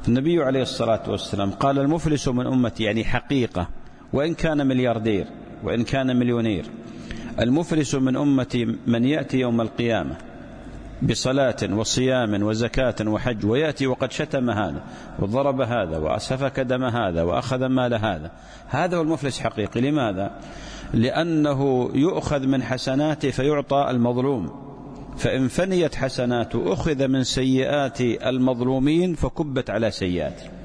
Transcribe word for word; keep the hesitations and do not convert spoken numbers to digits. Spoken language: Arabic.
النبي عليه الصلاة والسلام قال المفلس من أمتي، يعني حقيقة، وإن كان ملياردير وإن كان مليونير، المفلس من أمتي من يأتي يوم القيامة بصلاة وصيام وزكاة وحج ويأتي وقد شتم هذا وضرب هذا وسفك دم هذا وأخذ مال هذا، هذا هو المفلس حقيقي. لماذا؟ لأنه يؤخذ من حسناته فيعطى المظلوم، فإن فنيت حسناته أخذ من سيئات المظلومين فكبت على سيئاته.